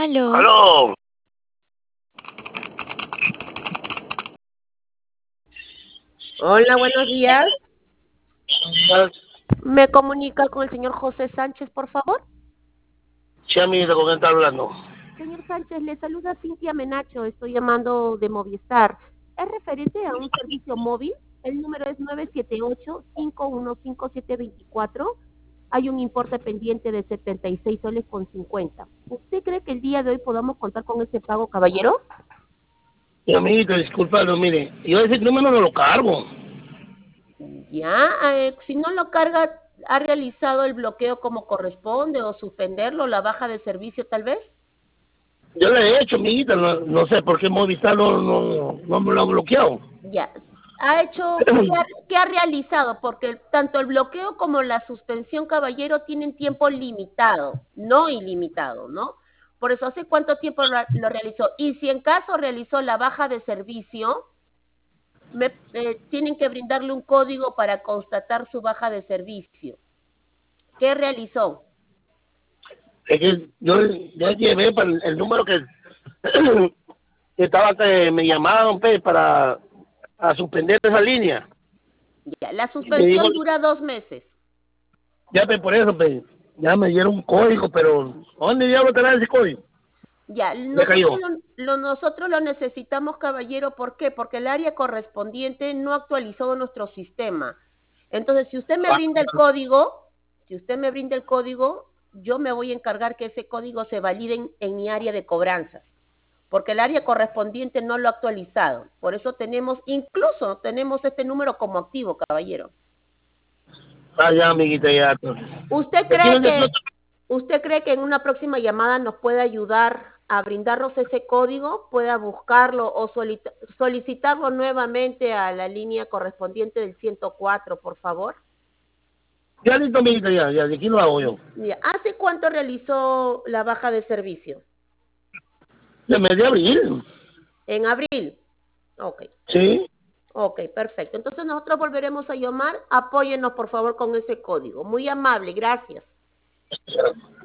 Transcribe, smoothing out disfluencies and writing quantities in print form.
Aló, Aló, Hola, buenos días. ah, ¿Me comunica con el señor José Sánchez, por favor? sí, amiguita, ¿con quién está hablando? Señor Sánchez, le saluda Cintia Menacho, estoy llamando de Movistar. Es referente a un servicio móvil, el número es 978-515-724. Hay un importe pendiente de 76 soles con 50. ¿Usted cree que el día de hoy podamos contar con ese pago, caballero? Sí, amiguita, disculpa, no, mire, yo ese número no lo cargo. Ya, si no lo carga, ¿ha realizado el bloqueo como corresponde o suspenderlo, la baja de servicio tal vez? Yo le he hecho, amiguita, no sé por qué Movistar no me lo ha bloqueado. Ya, ha hecho, qué ha realizado? Porque tanto el bloqueo como la suspensión, caballero, tienen tiempo limitado, no ilimitado, ¿no? Por eso, ¿hace cuánto tiempo lo realizó? Y si en caso realizó la baja de servicio, tienen que brindarle un código para constatar su baja de servicio. ¿Qué realizó? Es que yo ya llevé para el número que, que estaba que me llamaban pues, para a suspender esa línea. Ya, la Y me dijo, suspensión dura 2 meses. ya pues, por eso, pues, ya me dieron un código, pero ¿dónde diablo estará ese código? Ya, Me nosotros cayó. nosotros lo necesitamos, caballero, ¿por qué? Porque el área correspondiente no ha actualizado nuestro sistema. Entonces, si usted me brinda el código, si usted me brinda el código, yo me voy a encargar que ese código se valide en mi área de cobranzas, porque el área correspondiente no lo ha actualizado. Por eso incluso tenemos este número como activo, caballero. Ah, ya, amiguita, ya. ¿Usted Aquí no cree se que, explota. usted cree que en una próxima llamada nos puede ayudar a brindarnos ese código? ¿Pueda buscarlo o solicitarlo nuevamente a la línea correspondiente del 104, por favor? Ya listo, amiguita, ya, de aquí lo hago yo. Mira, ¿hace cuánto realizó la baja de servicio? De mes de abril. En abril. Ok, Sí. ok, perfecto. Entonces nosotros volveremos a llamar. Apóyennos, por favor, con ese código. Muy amable, gracias.